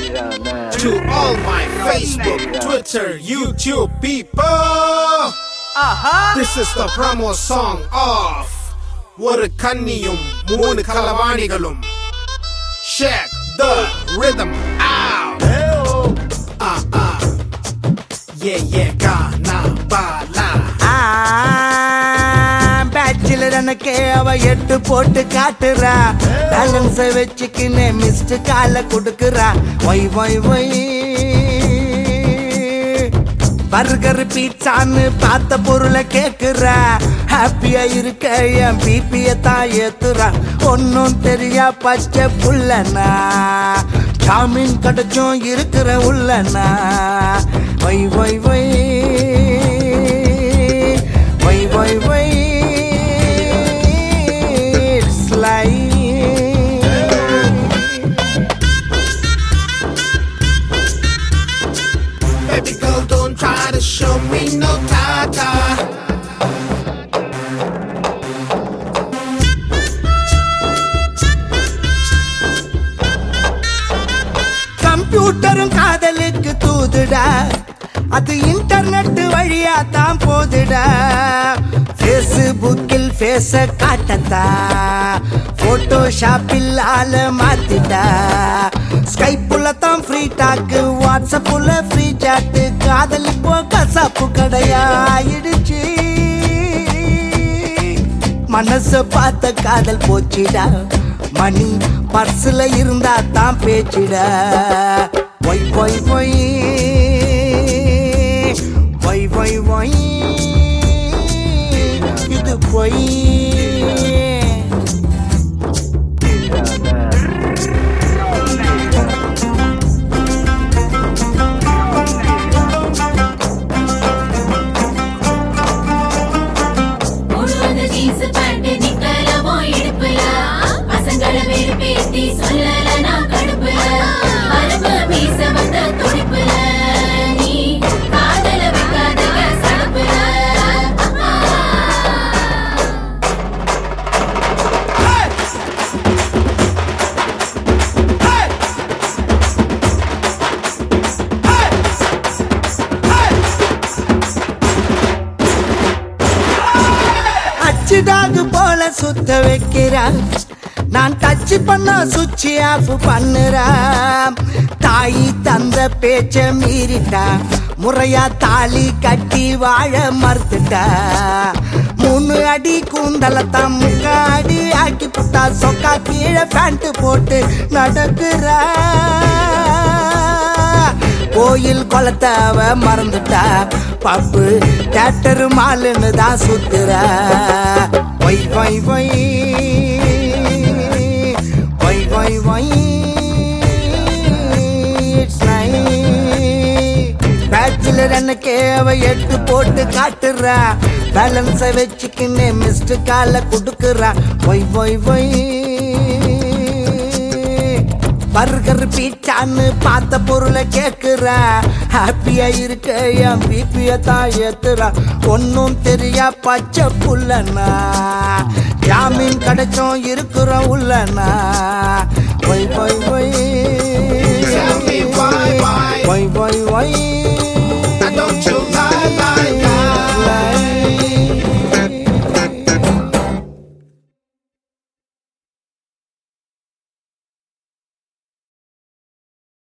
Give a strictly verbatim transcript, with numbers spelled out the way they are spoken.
To all my Facebook, Twitter, YouTube people, uh-huh. This is the promo song of Oru Kanniyum Moonu Kalavanigalum. Check the rhythm out. Ah ah, yeah yeah, Ghana bala. எனக்கு அவ எட்டு போட்டு காட்டுறா, பேலன்ஸ வச்சுக்கின்னு missed கால கொடுக்குறா. Why why why burger பீட்சான்னு பார்த்த பொருளை கேக்குறா. ஹாப்பியா இருக்க என் பிபிய தான் ஏத்துறா. ஒன்னும் தெரியா பச்சை புள்ளனா, ஜாமீன் கிடைச்சும் இருக்கிற உள்ளனா. Why why why why why why Baby girl, don't try to show me no tata. கம்ப்யூட்டரும் காதலுக்கு தூதுடா, அது இன்டர்நெட் வழியா தான் போதுடா. ஃபேஸ்புக்கில் ஃபேஸ காட்டத்தா, போட்டோஷாப்பில் ஆள மாத்திட்டா. ஸ்கைப்புல தான் ஃப்ரீ டாக்கு, வாட்ஸ்அப்புல ஃப்ரீ சாட்டு. காதல் இப்போ கசாப்பு கடையாயிடுச்சு. மனச பார்த்த காதல் போச்சிடா, மணி பர்ஸ்ல இருந்தா தான் பேச்சிடா. Why why why why why why இது பொய். டாக் போல சுத்த வைக்கிறா, நான் டச் பண்ண சுவிட்ச் ஆஃப் பண்ணுறா. தாய் தந்த பேச்ச மீறிட்டா, முறையா தாலி கட்டி வாழ மறுத்துட்டா. மூணு அடி கூந்தலத்தான் முக்காடி ஆக்கி புட்டா. சொக்கா கீழே பேண்ட் போட்டு நடக்குறா. கோயில் குளத்தவ மறந்துட்டா, பப்பு தேட்டர் மாலுன்னு தான் சுத்துறா. Why why why why why why bachelor எனக்கு அவ எட்டு போட்டு காட்டுறா. பேலன்ஸ வச்சுக்கின்னு மிஸ்ட் கால கொடுக்குறா. ஒய் ஒய் ஒய் பர்கர் பீட்சான்னு பார்த்த பொருளை கேக்குறா. ஹாப்பியா இருக்க என் பிபிய தான் ஏத்துறா. ஒன்னும் தெரியா பச்சை புள்ளனா, ஜாமீன் கிடைச்சும் இருக்கிற உள்ளனா. Why why why why why Y